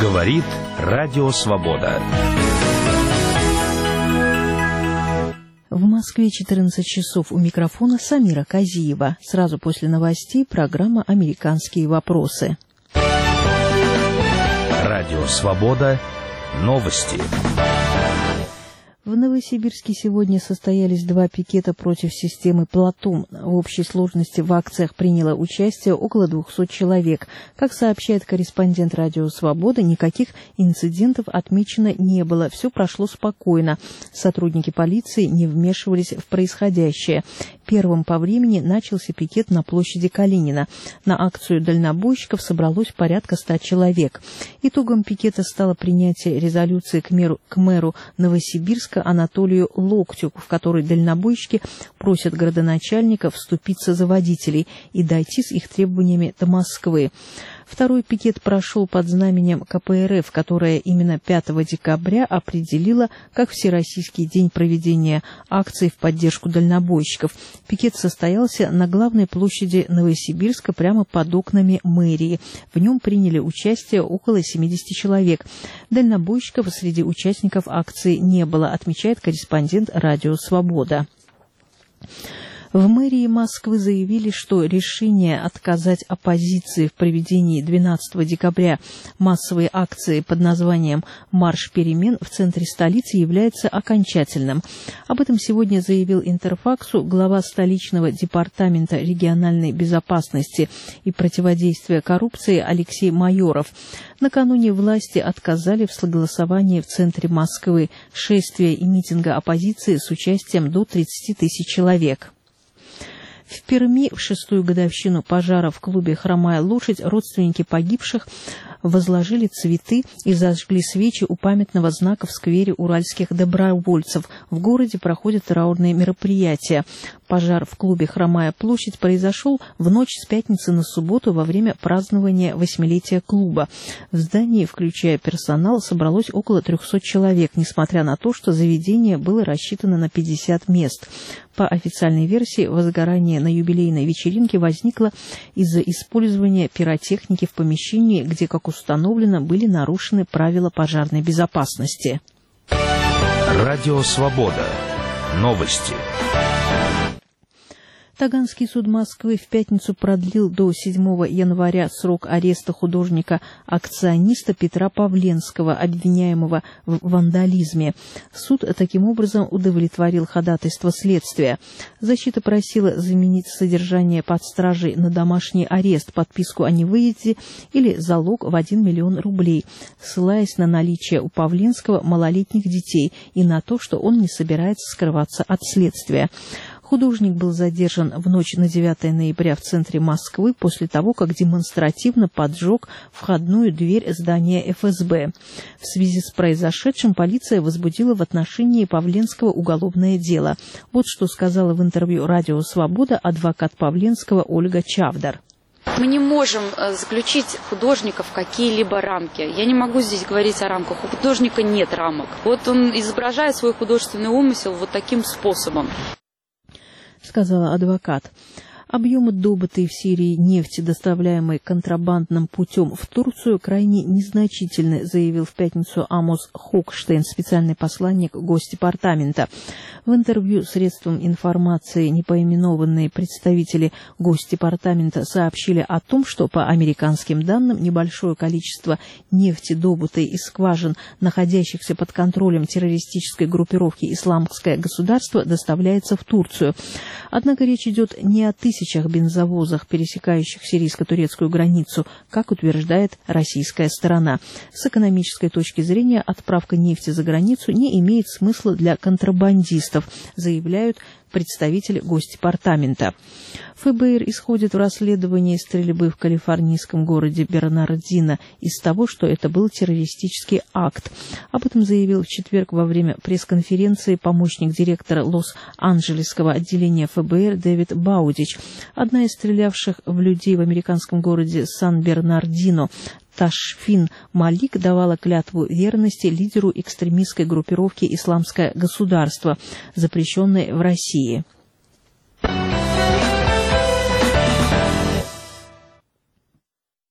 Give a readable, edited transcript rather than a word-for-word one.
Говорит Радио Свобода. В Москве 14 часов, у микрофона Самира Казиева. Сразу после новостей программа «Американские вопросы». Радио Свобода. Новости. В Новосибирске сегодня состоялись 2 пикета против системы «Платон». В общей сложности в акциях приняло участие около 200 человек. Как сообщает корреспондент «Радио Свобода», никаких инцидентов отмечено не было. Все прошло спокойно. Сотрудники полиции не вмешивались в происходящее. Первым по времени начался пикет на площади Калинина. На акцию дальнобойщиков собралось порядка 100 человек. Итогом пикета стало принятие резолюции к мэру Новосибирска Анатолию Локтю, в которой дальнобойщики просят градоначальника вступиться за водителей и дойти с их требованиями до Москвы. Второй пикет прошел под знаменем КПРФ, которая именно 5 декабря определила как Всероссийский день проведения акций в поддержку дальнобойщиков. Пикет состоялся на главной площади Новосибирска прямо под окнами мэрии. В нем приняли участие около 70 человек. Дальнобойщиков среди участников акции не было, отмечает корреспондент «Радио Свобода». В мэрии Москвы заявили, что решение отказать оппозиции в проведении 12 декабря массовой акции под названием «Марш перемен» в центре столицы является окончательным. Об этом сегодня заявил Интерфаксу глава столичного департамента региональной безопасности и противодействия коррупции Алексей Майоров. Накануне власти отказали в согласовании в центре Москвы шествия и митинга оппозиции с участием до 30 тысяч человек. В Перми в 6-ю годовщину пожара в клубе «Хромая лошадь» родственники погибших возложили цветы и зажгли свечи у памятного знака в сквере уральских добровольцев. В городе проходят траурные мероприятия. Пожар в клубе «Хромая площадь» произошел в ночь с пятницы на субботу во время празднования 8-летия клуба. В здании, включая персонал, собралось около 300 человек, несмотря на то, что заведение было рассчитано на 50 мест. По официальной версии, возгорание на юбилейной вечеринке возникло из-за использования пиротехники в помещении, где, как установлено, были нарушены правила пожарной безопасности. Радио Свобода. Новости. Таганский суд Москвы в пятницу продлил до 7 января срок ареста художника-акциониста Петра Павленского, обвиняемого в вандализме. Суд таким образом удовлетворил ходатайство следствия. Защита просила заменить содержание под стражей на домашний арест, подписку о невыезде или залог в 1 миллион рублей, ссылаясь на наличие у Павленского малолетних детей и на то, что он не собирается скрываться от следствия. Художник был задержан в ночь на 9 ноября в центре Москвы после того, как демонстративно поджег входную дверь здания ФСБ. В связи с произошедшим полиция возбудила в отношении Павленского уголовное дело. Вот что сказала в интервью «Радио Свобода» адвокат Павленского Ольга Чавдар. Мы не можем заключить художника в какие-либо рамки. Я не могу здесь говорить о рамках. У художника нет рамок. Вот он изображает свой художественный умысел вот таким способом, сказала адвокат. Объемы добытой в Сирии нефти, доставляемой контрабандным путем в Турцию, крайне незначительны, заявил в пятницу Амос Хокштейн, специальный посланник Госдепартамента. В интервью средствам информации непоименованные представители Госдепартамента сообщили о том, что по американским данным небольшое количество нефти, добытой из скважин, находящихся под контролем террористической группировки «Исламское государство», доставляется в Турцию. Однако речь идет не о тысячах бензовозах, пересекающих сирийско-турецкую границу, как утверждает российская сторона. С экономической точки зрения отправка нефти за границу не имеет смысла для контрабандистов, заявляют представители Госдепартамента. ФБР исходит в расследовании стрельбы в калифорнийском городе Бернардино из того, что это был террористический акт. Об этом заявил в четверг во время пресс-конференции помощник директора Лос-Анджелесского отделения ФБР Дэвид Баудич. Одна из стрелявших в людей в американском городе Сан-Бернардино, Ташфин Малик, давала клятву верности лидеру экстремистской группировки «Исламское государство», запрещенной в России.